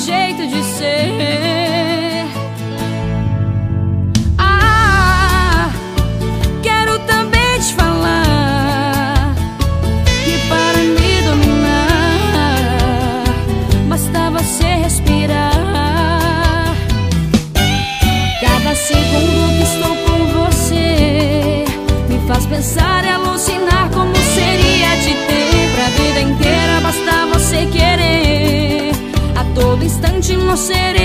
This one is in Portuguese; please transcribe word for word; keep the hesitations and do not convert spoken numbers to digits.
jeito de ser. Ah, quero também te falar que para me dominar basta você respirar. Cada segundo que estou com você me faz pensar e alucinar como seria te ter pra vida inteira. Basta você querer, a todo instante nós seremos